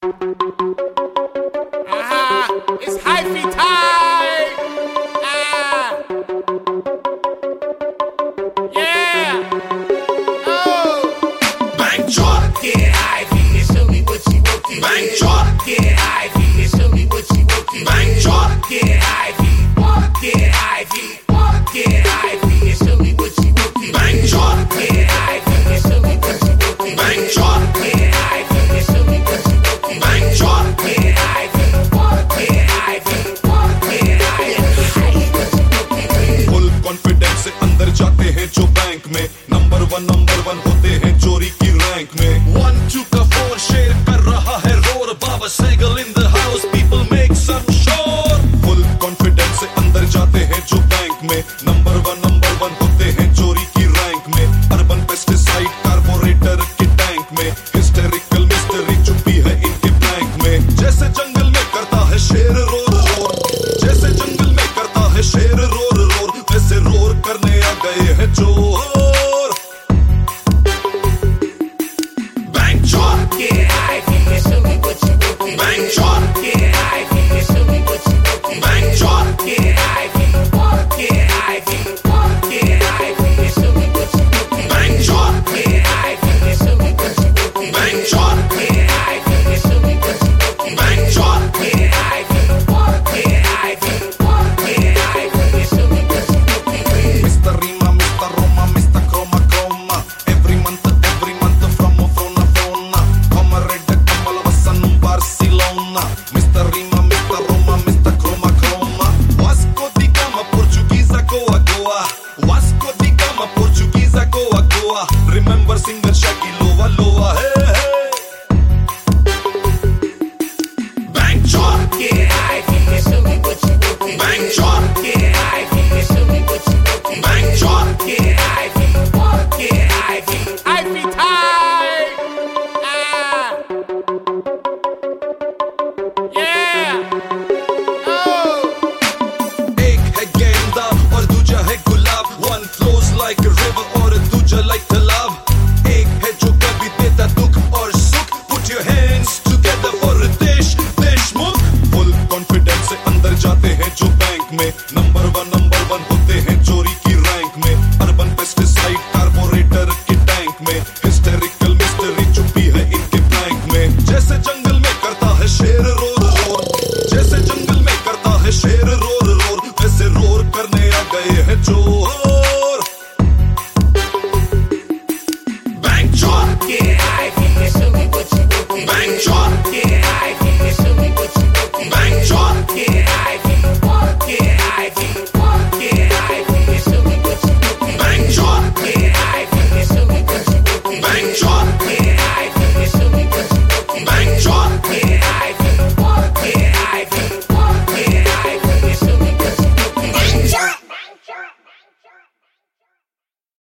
It's hyphy time! Yeah! Oh! Bank chart, Get Ivy and show me what you working bank with. chart, Get Ivy and show me what you working bank with. chart, Get Ivy. Get Ivy. Get Ivy and show me what you working bank with. chart, Get Ivy and show me what you working bank with. chart, Get Ivy and show me what you working bank with. chart. Get Ivy. Get Ivy. Get Ivy. Full confidence से अंदर जाते हैं जो bank में number one होते हैं चोरी की रैंक में 1 2 का 4 शेयर कर रहा है रोर बाबा Sehgal in the house people make some शोर फुल कॉन्फिडेंस से अंदर जाते हैं जो बैंक में नंबर वन होते हैं चोरी की रैंक में अर्बन पेस्टिसाइड कार्बोरेटर के टैंक में हिस्टेरिकल मिस्ट्री छुपी है इनके ब्लैंक में जैसे जंगल में करता है शेर रोर रोर जैसे जंगल में करता है शेर रोर रोर वैसे रोर करने आ गए हैं चोर बैंक चोर Get Ivy and show me what you working bank with. चोर Get Ivy and show me what you working bank with. चोर Get Ivy. Get Ivy. Get Ivy and show me what you working bank with. चोर Get Ivy and show me what you working bank with. चोर Get Ivy and show me what you working bank with. चोर Get Ivy. Get Ivy. Get Ivy and show me what you working with. Mr. Rima, Mr. Roma, Mr. Chroma Chroma every month from Frona Comrade Kamal Vassan Barcelona Mr. Rima, Mr. Roma, Mr. Chroma Chroma Vasco da Gama, Portuguesa Goa Goa Vasco da Gama, Portuguesa Goa Goa Remember singer Shaggy Loa Loa hey hey Bank chor Get Ivy and show me what you working Bank with. chor Get Ivy and show me what you working Bank with. chor Get Ivy. Get Ivy. Ivy time! Yeah! Oh! एक है गेंदा और दूजा है गुलाब One flows like a river और दूजा like तालाब एक है जो कभी देता दुख और सुख Put your hands together for Ritesh Deshmukh Full confidence से अंदर जाते हैं जो बैंक में नंबर वन होते हैं चोरी की रैंक में अर्बन पेस्टिसाइड कार्बोरेटर के टैंक में हिस्टेरिकल मिस्ट्री छुपी है इनके ब्लैंक में जैसे जंगल में करता है शेर रोर रोर जैसे जंगल में करता है शेर रोर रोर वैसे रोर करने आ गए हैं चोर बैंक चोर Get Ivy and show me what you working bank with. चोर Get